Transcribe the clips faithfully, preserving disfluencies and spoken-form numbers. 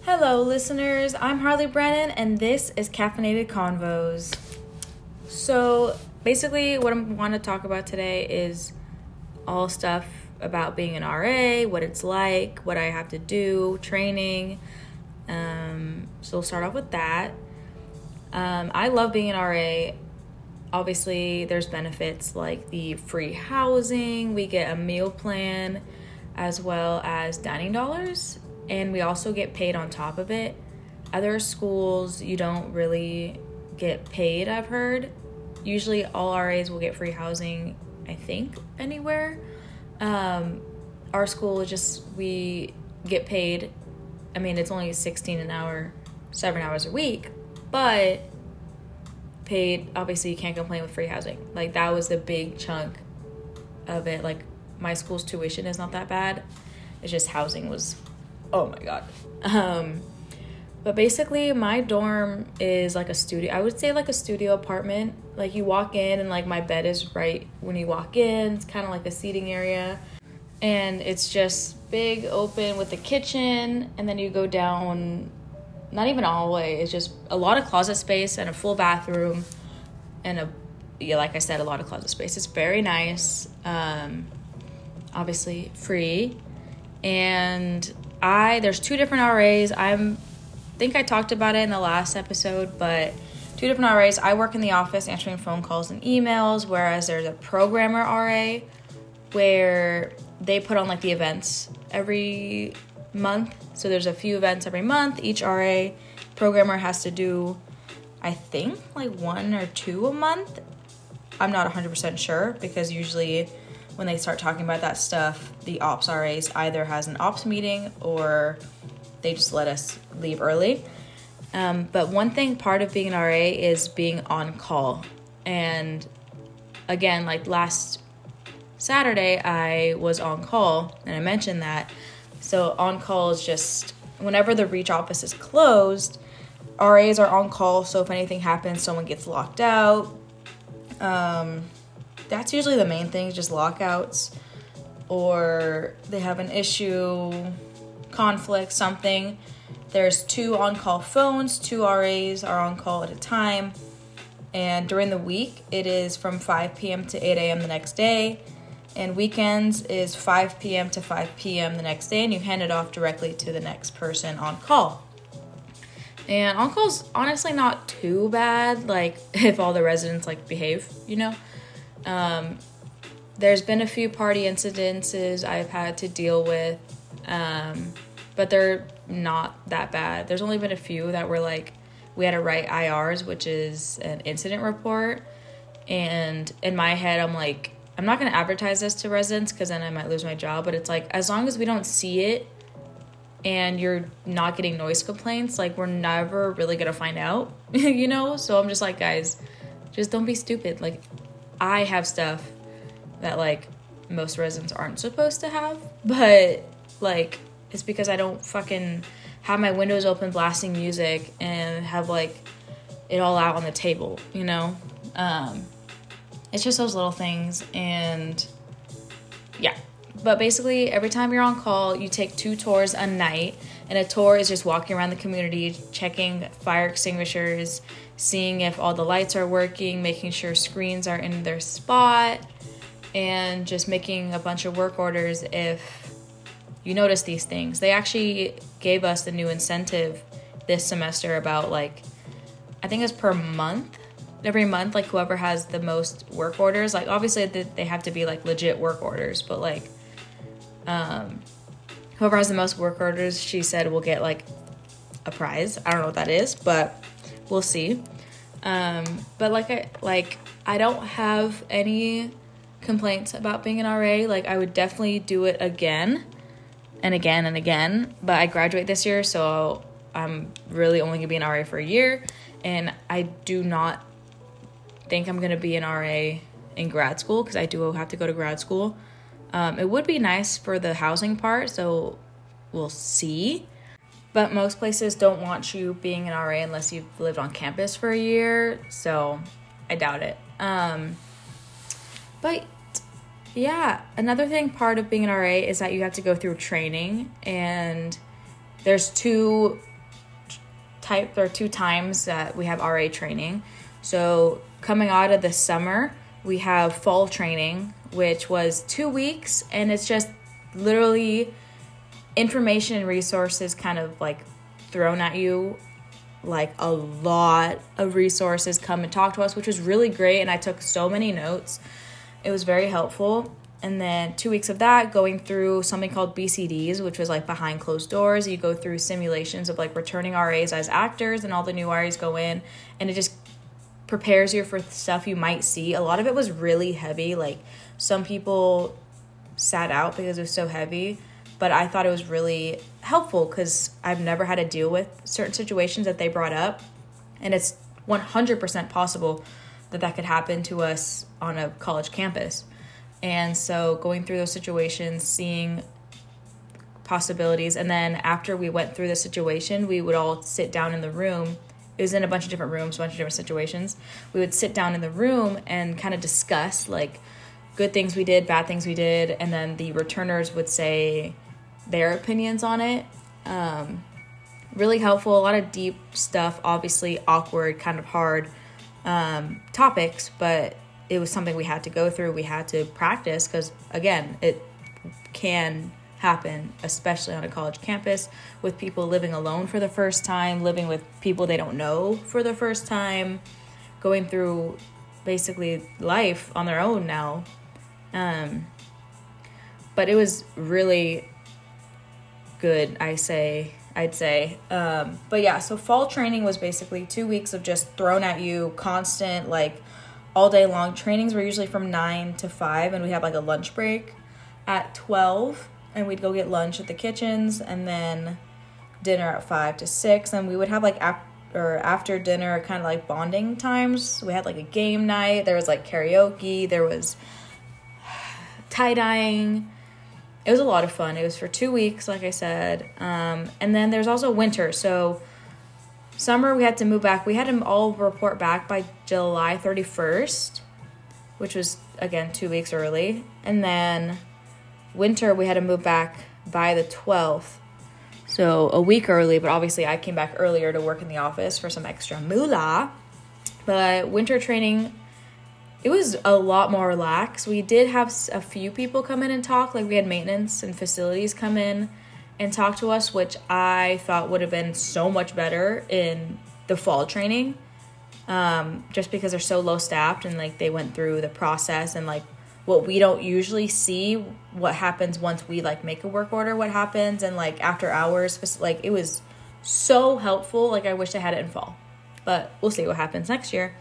Hello, listeners. I'm Harley Brennan, and this is Caffeinated Convos. So, basically, what I want to talk about today is all stuff about being an R A, what it's like, what I have to do, training. Um, so, we'll start off with that. Um, I love being an R A. Obviously, there's benefits like the free housing, we get a meal plan, as well as dining dollars. And we also get paid on top of it. Other schools, you don't really get paid, I've heard. Usually all R As will get free housing, I think, anywhere. Um, our school, just, we get paid. I mean, it's only sixteen an hour, seven hours a week. But paid, obviously you can't complain with free housing. Like, that was the big chunk of it. Like, my school's tuition is not that bad. It's just housing was... Oh my god. Um, but basically my dorm is like a studio. I would say like a studio apartment. Like you walk in and like my bed is right when you walk in. It's kind of like a seating area. And it's just big, open with the kitchen. And then you go down, not even all the way. It's just a lot of closet space and a full bathroom. And a, yeah, like I said, a lot of closet space. It's very nice. Um, obviously free. And... I there's two different R As. I'm think I talked about it in the last episode, but two different R As. I work in the office answering phone calls and emails, whereas there's a programmer R A where they put on like the events every month. So there's a few events every month. Each R A programmer has to do, I think, like one or two a month. I'm not one hundred percent sure because usually when they start talking about that stuff, the ops R As either has an ops meeting or they just let us leave early. Um, but one thing, part of being an R A is being on call. And again, like last Saturday, I was on call and I mentioned that. So on call is just whenever the Reach office is closed, R As are on call. So if anything happens, someone gets locked out. Um... That's usually the main thing, just lockouts, or they have an issue, conflict, something. There's two on-call phones, two R As are on call at a time, and during the week, it is from five p.m. to eight a.m. the next day, and weekends is five p.m. to five p.m. the next day, and you hand it off directly to the next person on call. And on-call's honestly not too bad, like, if all the residents, like, behave, you know? Um, there's been a few party incidences I've had to deal with, um, but they're not that bad. There's only been a few that were like, we had to write I Rs, which is an incident report. And in my head, I'm like, I'm not going to advertise this to residents because then I might lose my job. But it's like, as long as we don't see it and you're not getting noise complaints, like we're never really going to find out, you know? So I'm just like, guys, just don't be stupid. Like, I have stuff that, like, most residents aren't supposed to have, but, like, it's because I don't fucking have my windows open blasting music and have, like, it all out on the table, you know? Um, it's just those little things, and, yeah. But basically, every time you're on call, you take two tours a night, and a tour is just walking around the community, checking fire extinguishers, seeing if all the lights are working, making sure screens are in their spot, and just making a bunch of work orders if you notice these things. They actually gave us the new incentive this semester about, like, I think it's per month. Every month, like, whoever has the most work orders, like, obviously they have to be, like, legit work orders, but, like, um, whoever has the most work orders, she said will get, like, a prize. I don't know what that is, but we'll see. Um, but like I like I don't have any complaints about being an R A. Like, I would definitely do it again and again and again. But I graduate this year, so I'm really only gonna be an R A for a year, and I do not think I'm gonna be an R A in grad school because I do have to go to grad school. Um, it would be nice for the housing part, so we'll see. But most places don't want you being an R A unless you've lived on campus for a year, so I doubt it. Um, but yeah, another thing, part of being an R A is that you have to go through training, and there's two type, there are two times that we have R A training. So coming out of the summer, we have fall training, which was two weeks, and it's just literally information and resources kind of like thrown at you. Like a lot of resources come and talk to us, which was really great, and I took so many notes. It was very helpful. And then two weeks of that, going through something called B C Ds, which was like behind closed doors. You go through simulations of like returning R As as actors, and all the new R As go in, and it just prepares you for stuff you might see. A lot of it was really heavy. Like some people sat out because it was so heavy, but I thought it was really helpful because I've never had to deal with certain situations that they brought up, and it's one hundred percent possible that that could happen to us on a college campus. And so going through those situations, seeing possibilities, and then after we went through the situation, we would all sit down in the room. It was in a bunch of different rooms, a bunch of different situations. We would sit down in the room and kind of discuss like good things we did, bad things we did, and then the returners would say their opinions on it. Um, really helpful, a lot of deep stuff, obviously awkward, kind of hard um, topics, but it was something we had to go through. We had to practice because, again, it can happen, especially on a college campus with people living alone for the first time, living with people they don't know for the first time, going through basically life on their own now. Um, but it was really good, I say, I'd say. Um, but yeah, so fall training was basically two weeks of just thrown at you, constant, like, all day long. Trainings were usually from nine to five, and we had like a lunch break at twelve, and we'd go get lunch at the kitchens, and then dinner at five to six, and we would have like ap- or after dinner kind of like bonding times. We had like a game night, there was like karaoke, there was tie-dyeing. It was a lot of fun. It was for two weeks, like I said. Um, and then there's also winter, so summer, we had to move back. We had them all report back by July thirty-first, which was, again, two weeks early. And then winter, we had to move back by the twelfth, so a week early. But obviously, I came back earlier to work in the office for some extra moolah. But winter training, it was a lot more relaxed. We did have a few people come in and talk. Like, we had maintenance and facilities come in and talk to us, which I thought would have been so much better in the fall training, um, just because they're so low staffed, and like they went through the process, and like what we don't usually see, what happens once we like make a work order, what happens, and like after hours, like it was so helpful. Like I wish I had it in fall, but we'll see what happens next year.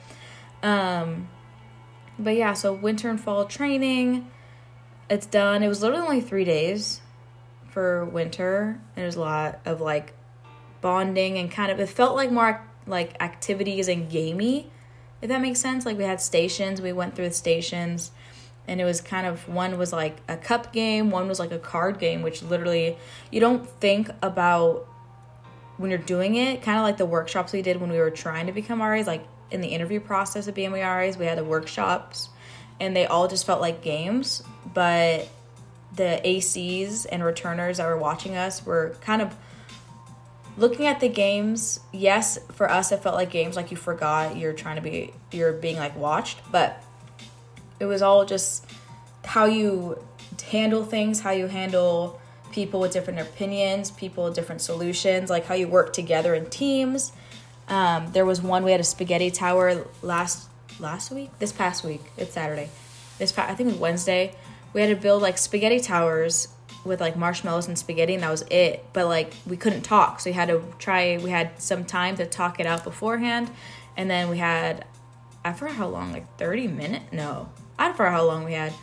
Um, but yeah, so winter and fall training, it's done. It was literally only three days for winter. There's a lot of like bonding, and kind of it felt like more like activities and gamey, if that makes sense. Like we had stations, we went through the stations, and it was kind of, one was like a cup game, one was like a card game, which literally you don't think about when you're doing it. Kind of like the workshops we did when we were trying to become R As, like in the interview process of being R As, we had the workshops, and they all just felt like games. But the A Cs and returners that were watching us were kind of looking at the games. Yes, for us, it felt like games, like you forgot you're trying to be, you're being like watched, but it was all just how you handle things, how you handle people with different opinions, people with different solutions, like how you work together in teams. Um, there was one, we had a spaghetti tower last, last week, this past week, it's Saturday, this pa- I think it was Wednesday. We had to build like spaghetti towers with like marshmallows and spaghetti, and that was it. But like we couldn't talk, so we had to try, we had some time to talk it out beforehand. And then we had, I forgot how long, like thirty minutes? No, I forgot how long we had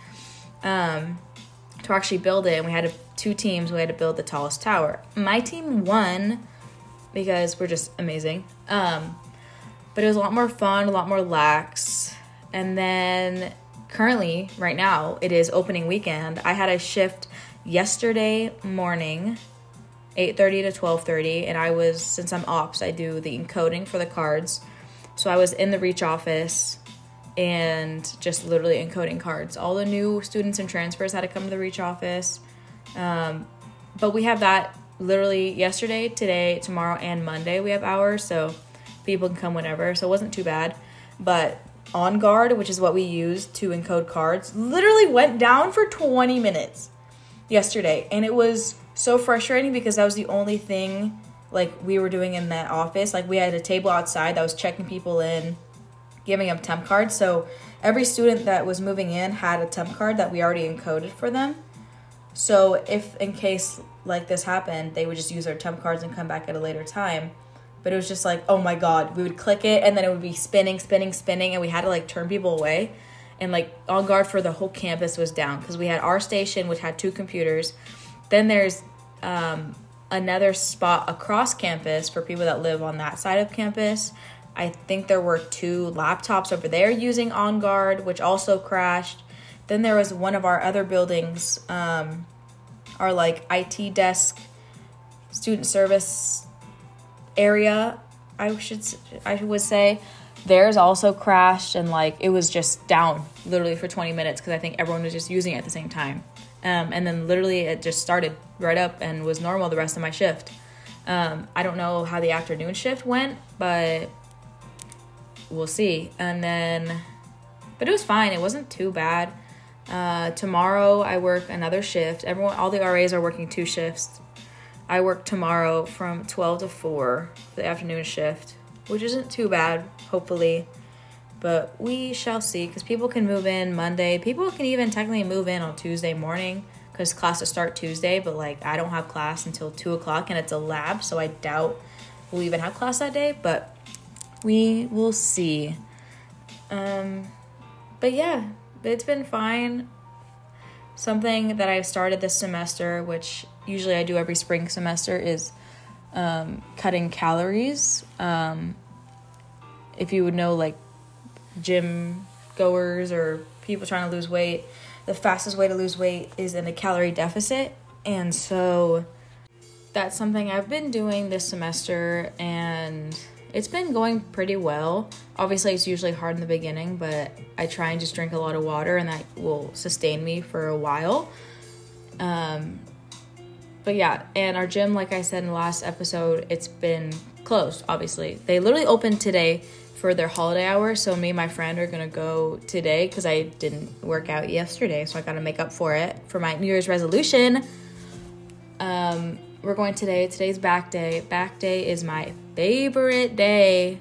um, to actually build it. And we had a, two teams, we had to build the tallest tower. My team won because we're just amazing. Um, but it was a lot more fun, a lot more lax. And then currently, right now, it is opening weekend. I had a shift yesterday morning, eight thirty to twelve thirty, and I was, since I'm ops, I do the encoding for the cards. So I was in the Reach office and just literally encoding cards. All the new students and transfers had to come to the Reach office. Um, but we have that literally yesterday, today, tomorrow, and Monday we have hours, so people can come whenever. So it wasn't too bad. But On Guard, which is what we use to encode cards, literally went down for twenty minutes yesterday. And it was so frustrating because that was the only thing like we were doing in that office. Like we had a table outside that was checking people in, giving them temp cards. So every student that was moving in had a temp card that we already encoded for them. So if in case like this happened, they would just use our temp cards and come back at a later time. But it was just like, oh my God, we would click it and then it would be spinning, spinning, spinning. And we had to like turn people away. And like On Guard for the whole campus was down because we had our station, which had two computers. Then there's um, another spot across campus for people that live on that side of campus. I think there were two laptops over there using On Guard, which also crashed. Then there was one of our other buildings, um, our like I T desk, student service area, I should I would say. Theirs also crashed, and like it was just down literally for twenty minutes because I think everyone was just using it at the same time. Um, and then literally it just started right up and was normal the rest of my shift. Um, I don't know how the afternoon shift went, but we'll see. And then, but it was fine. It wasn't too bad. Uh, tomorrow I work another shift. Everyone, all the R As are working two shifts. I work tomorrow from twelve to four, the afternoon shift, which isn't too bad, hopefully. But we shall see, because people can move in Monday. People can even technically move in on Tuesday morning, because classes start Tuesday, but like I don't have class until two o'clock, and it's a lab, so I doubt we'll even have class that day, but we will see. Um, but yeah, it's been fine. Something that I started this semester, which usually I do every spring semester, is um, cutting calories. Um, if you would know, like, gym goers or people trying to lose weight, the fastest way to lose weight is in a calorie deficit. And so that's something I've been doing this semester, and it's been going pretty well. Obviously, it's usually hard in the beginning, but I try and just drink a lot of water, and that will sustain me for a while. Um, but yeah, and our gym, like I said in the last episode, it's been closed, obviously. They literally opened today for their holiday hour, so me and my friend are going to go today because I didn't work out yesterday, so I got to make up for it for my New Year's resolution. Um, we're going today. Today's back day. Back day is my favorite day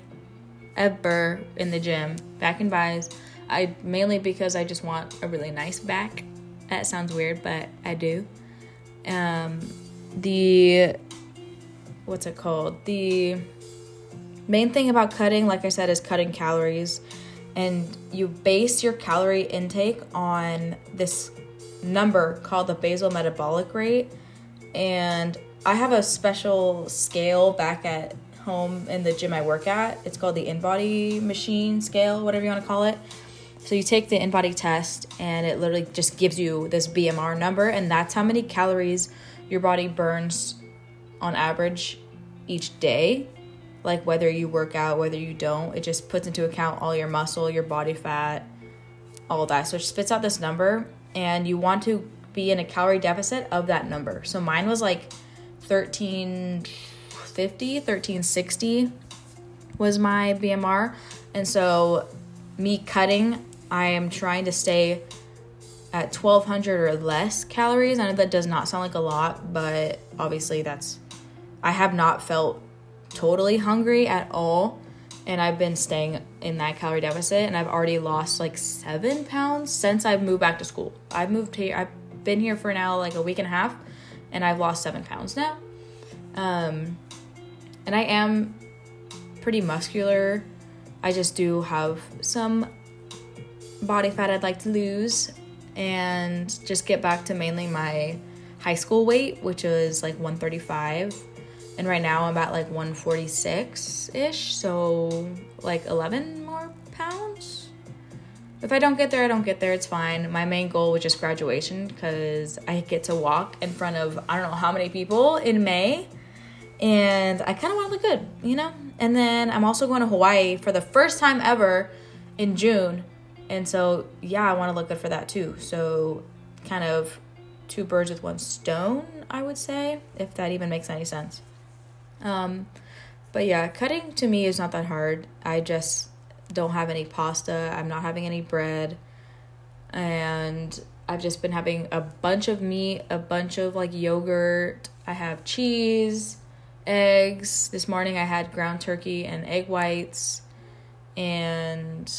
ever in the gym. Back and buys. I mainly because I just want a really nice back. That sounds weird, but I do. Um, the what's it called? The main thing about cutting, like I said, is cutting calories, and you base your calorie intake on this number called the basal metabolic rate. And I have a special scale back at home in the gym I work at. It's called the InBody machine scale, whatever you want to call it. So you take the InBody test, and it literally just gives you this B M R number, and that's how many calories your body burns on average each day. Like whether you work out, whether you don't, it just puts into account all your muscle, your body fat, all that. So it spits out this number, and you want to be in a calorie deficit of that number. So mine was like thirteen fifty, thirteen sixty was my B M R. And so me cutting, I am trying to stay at twelve hundred or less calories. I know that does not sound like a lot, but obviously that's, I have not felt totally hungry at all, and I've been staying in that calorie deficit, and I've already lost like seven pounds since I've moved back to school. I've moved here, I've been here for now like a week and a half, and I've lost seven pounds now. Um, and I am pretty muscular. I just do have some body fat I'd like to lose and just get back to mainly my high school weight, which was like one thirty-five. And right now I'm at like one forty-six-ish, so like eleven more pounds. If I don't get there, I don't get there. It's fine. My main goal was just graduation because I get to walk in front of I don't know how many people in May. And I kind of want to look good, you know? And then I'm also going to Hawaii for the first time ever in June. And so, yeah, I want to look good for that too. So kind of two birds with one stone, I would say, if that even makes any sense. Um, but yeah, cutting to me is not that hard. I just don't have any pasta. I'm not having any bread. And I've just been having a bunch of meat, a bunch of like yogurt. I have cheese, eggs. This morning I had ground turkey and egg whites. And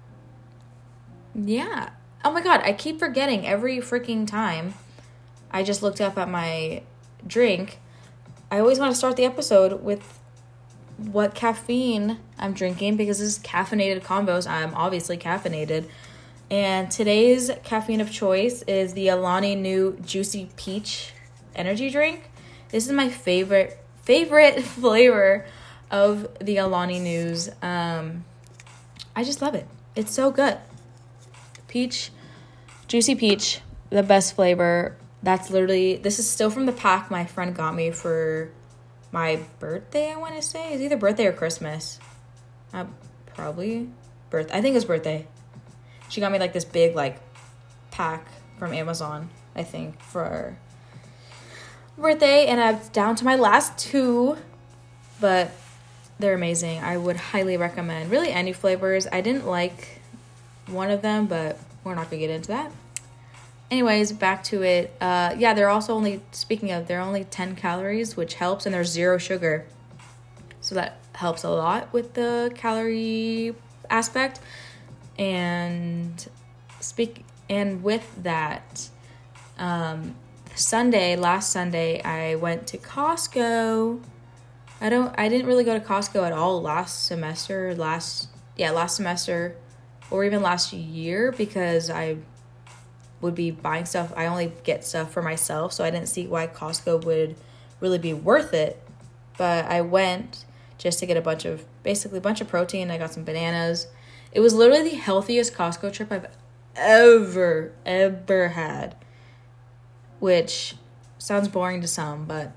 yeah. Oh my God, I keep forgetting every freaking time I just looked up at my drink. I always want to start the episode with what caffeine I'm drinking because this is Caffeinated Convos. I'm obviously caffeinated. And today's caffeine of choice is the Alani Nu Juicy Peach energy drink. This is my favorite, favorite flavor of the Alani Nu's. Um, I just love it. It's so good. Peach, juicy peach, the best flavor. That's literally, this is still from the pack my friend got me for my birthday, I want to say. It's either birthday or Christmas. Uh, probably birth. I think it was birthday. She got me like this big like pack from Amazon, I think, for birthday. And I'm down to my last two, but they're amazing. I would highly recommend really any flavors. I didn't like one of them, but we're not gonna get into that. Anyways, back to it. Uh, yeah, they're also only, speaking of, they're only ten calories, which helps, and there's zero sugar. So that helps a lot with the calorie aspect. And speak, and with that, um, Sunday, last Sunday, I went to Costco. I don't, I didn't really go to Costco at all last semester, last, yeah, last semester, or even last year, because I would be buying stuff. I only get stuff for myself, so I didn't see why Costco would really be worth it. But I went just to get a bunch of, basically a bunch of protein. I got some bananas. It was literally the healthiest Costco trip I've ever, ever had, which sounds boring to some, but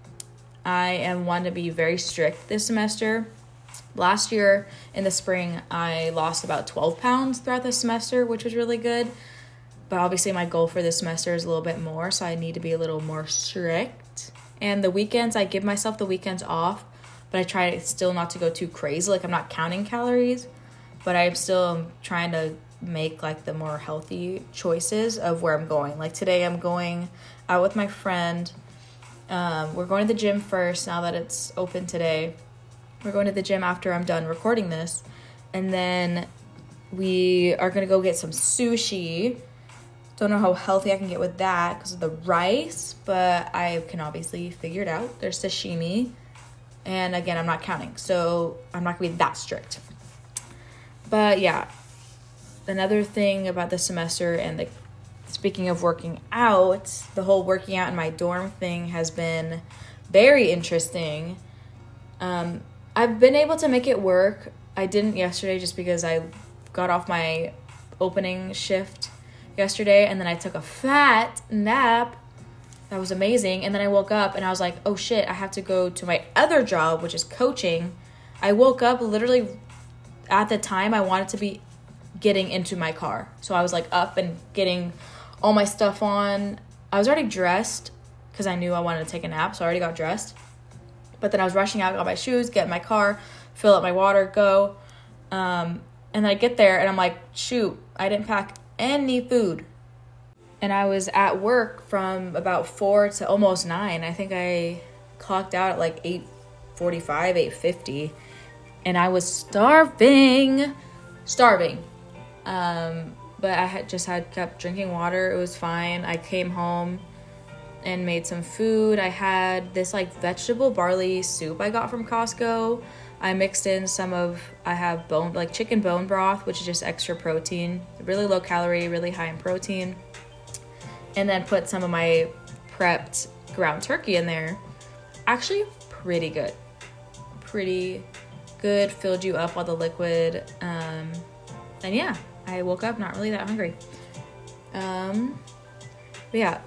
I am one to be very strict this semester. Last year in the spring, I lost about twelve pounds throughout the semester, which was really good. But obviously my goal for this semester is a little bit more, so I need to be a little more strict. And the weekends, I give myself the weekends off, but I try still not to go too crazy. Like, I'm not counting calories, but I'm still trying to make like the more healthy choices of where I'm going. Like today I'm going out with my friend. Um, we're going to the gym first now that it's open today. We're going to the gym after I'm done recording this. And then we are going to go get some sushi. Don't know how healthy I can get with that because of the rice, but I can obviously figure it out. There's sashimi. And again, I'm not counting, so I'm not going to be that strict. But yeah, another thing about the semester and the, speaking of working out, the whole working out in my dorm thing has been very interesting. Um, I've been able to make it work. I didn't yesterday just because I got off my opening shift yesterday and then I took a fat nap. That was amazing. And then I woke up and I was like, oh shit, I have to go to my other job, which is coaching. I woke up literally at the time I wanted to be getting into my car. So I was like up and getting all my stuff on. I was already dressed because I knew I wanted to take a nap, so I already got dressed. But then I was rushing out, got my shoes, get in my car, fill up my water, go. Um, and then I get there and I'm like, shoot, I didn't pack any food. And I was at work from about four to almost nine. I think I clocked out at like eight forty-five, eight fifty. And I was starving, starving. Um, but I had just had kept drinking water. It was fine. I came home and made some food. I had this like vegetable barley soup I got from Costco. I mixed in some of, I have bone, like chicken bone broth, which is just extra protein, really low calorie, really high in protein. And then put some of my prepped ground turkey in there. Actually, pretty good. Pretty good, filled you up all the liquid. Um, and yeah, I woke up not really that hungry. Um, but yeah,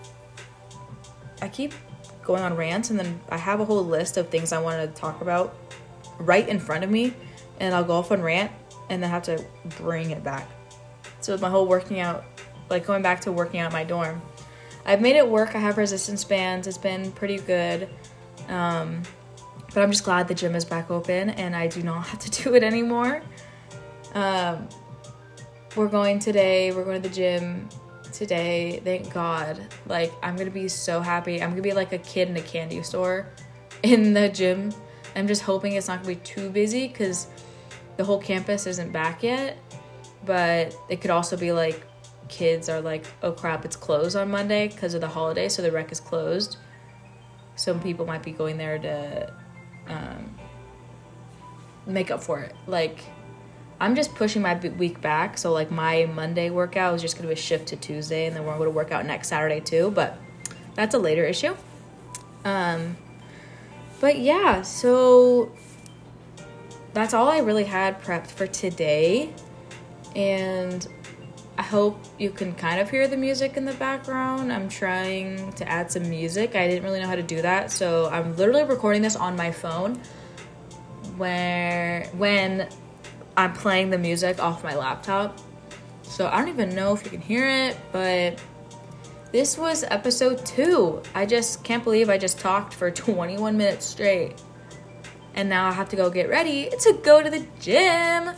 I keep going on rants and then I have a whole list of things I wanted to talk about right in front of me, and I'll go off on rant and then have to bring it back. So with my whole working out, like going back to working out in my dorm, I've made it work. I have resistance bands. It's been pretty good. Um, but I'm just glad the gym is back open and I do not have to do it anymore. Um, we're going today. We're going to the gym today. Thank God. Like, I'm going to be so happy. I'm going to be like a kid in a candy store in the gym. I'm just hoping it's not going to be too busy because the whole campus isn't back yet. But it could also be like kids are like, oh crap, it's closed on Monday because of the holiday, so the rec is closed. Some people might be going there to um, make up for it. Like, I'm just pushing my week back, so like my Monday workout is just going to be a shift to Tuesday, and then we're going to work out next Saturday too, but that's a later issue. Um, but yeah, so that's all I really had prepped for today, and I hope you can kind of hear the music in the background. I'm trying to add some music. I didn't really know how to do that, so I'm literally recording this on my phone where when I'm playing the music off my laptop. So I don't even know if you can hear it, but this was episode two. I just can't believe I just talked for twenty-one minutes straight. And now I have to go get ready to go to the gym.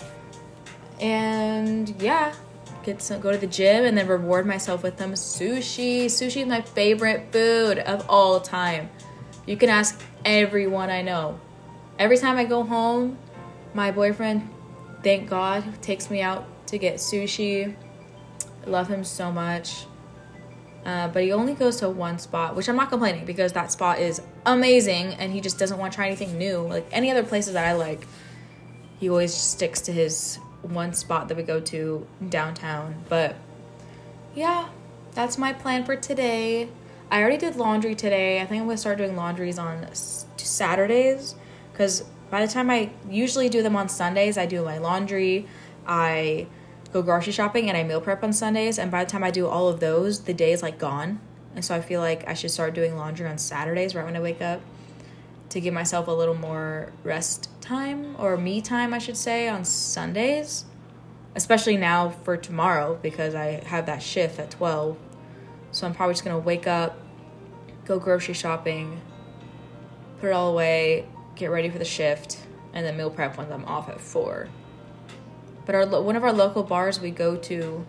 And yeah, get some, go to the gym and then reward myself with some sushi. Sushi is my favorite food of all time. You can ask everyone I know. Every time I go home, my boyfriend, thank God, takes me out to get sushi. I love him so much. Uh, but he only goes to one spot, which I'm not complaining because that spot is amazing and he just doesn't want to try anything new. Like any other places that I like, he always sticks to his one spot that we go to downtown. But yeah, that's my plan for today. I already did laundry today. I think I'm going to start doing laundries on Saturdays because by the time I usually do them on Sundays, I do my laundry, I go grocery shopping, and I meal prep on Sundays. And by the time I do all of those, the day is like gone. And so I feel like I should start doing laundry on Saturdays right when I wake up to give myself a little more rest time, or me time, I should say, on Sundays. Especially now for tomorrow because I have that shift at twelve. So I'm probably just going to wake up, go grocery shopping, put it all away, get ready for the shift, and then meal prep once I'm off at four. But our one of our local bars we go to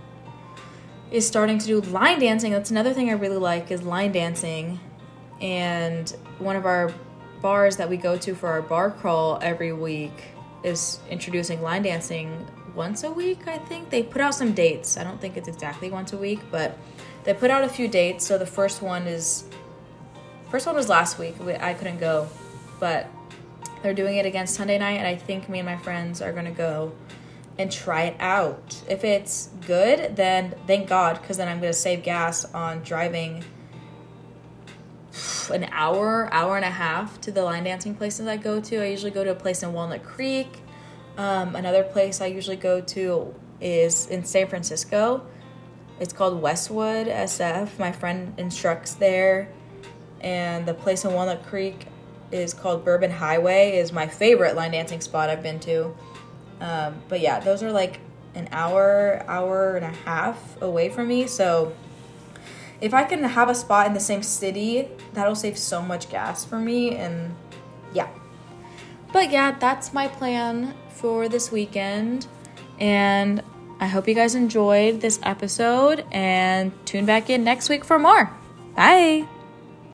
is starting to do line dancing. That's another thing I really like is line dancing. And one of our bars that we go to for our bar crawl every week is introducing line dancing once a week, I think. They put out some dates. I don't think it's exactly once a week, but they put out a few dates. So the first one is, first one was last week. I couldn't go. But they're doing it again Sunday night, and I think me and my friends are going to go and try it out. If it's good, then thank God, because then I'm going to save gas on driving an hour, hour and a half to the line dancing places I go to. I usually go to a place in Walnut Creek. Um, another place I usually go to is in San Francisco. It's called Westwood S F. My friend instructs there. And the place in Walnut Creek is called Bourbon Highway, is my favorite line dancing spot I've been to. Um, but yeah, those are like an hour, hour and a half away from me. So if I can have a spot in the same city, that'll save so much gas for me. And yeah. But yeah, that's my plan for this weekend. And I hope you guys enjoyed this episode and tune back in next week for more. Bye.